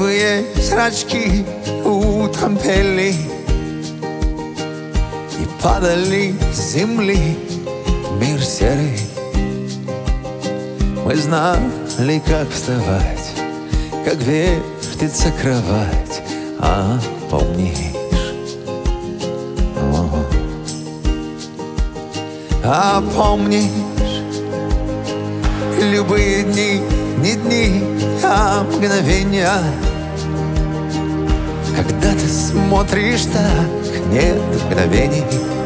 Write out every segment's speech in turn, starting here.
Розовые зрачки утомпели и падали с земли в мир серый. Мы знали, как вставать, как вертится кровать, а помнишь? А помнишь любые дни, не дни, а мгновения, когда ты смотришь так, нет мгновений.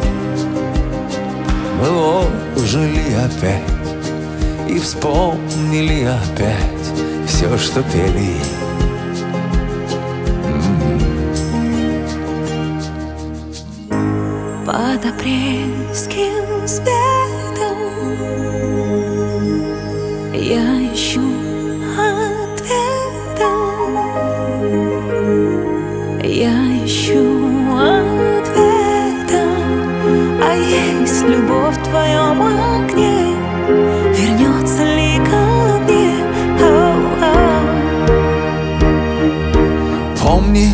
Мы ожили опять и вспомнили опять все, что пели. Под апрельским светом я ищу ответа. Я ищу ответа. А есть любовь в твоем огне, вернется ли ко мне? Помнишь,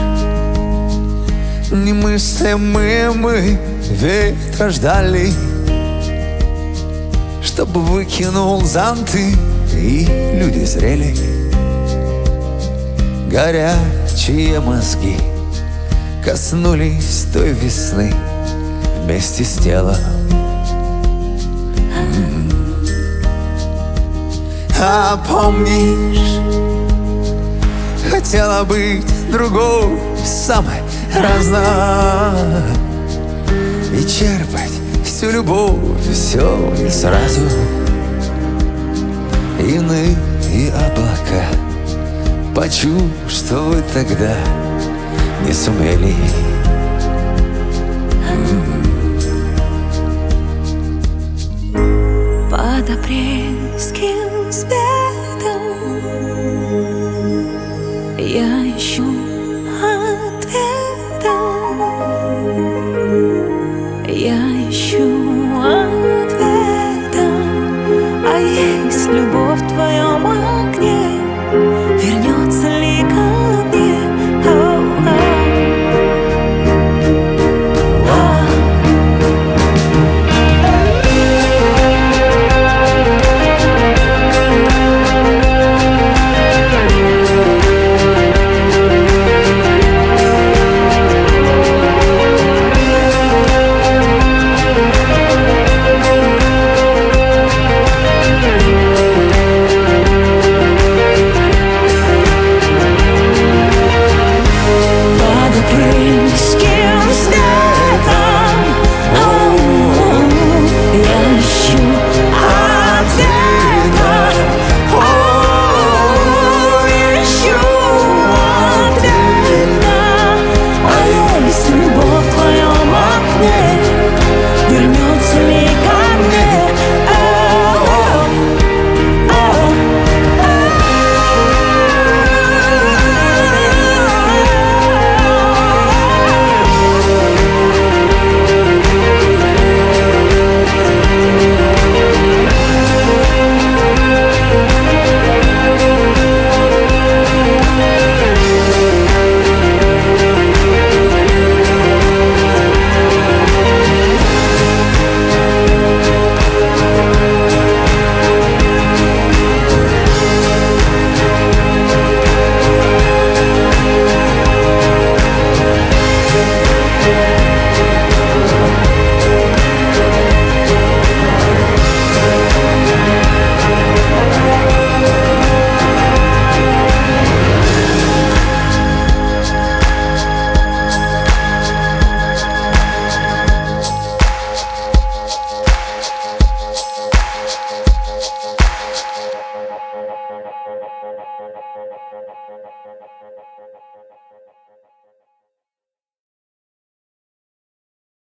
немыслимые мы ветра ждали, чтобы выкинул зонты, и люди зрели. Горячие мозги коснулись той весны вместе с телом. А помнишь, хотела быть другой, самой разной, и черпать всю любовь, все и сразу. Иные облака почувствовать тогда не сумели. Под апрельским светом я ищу ответа. Я ищу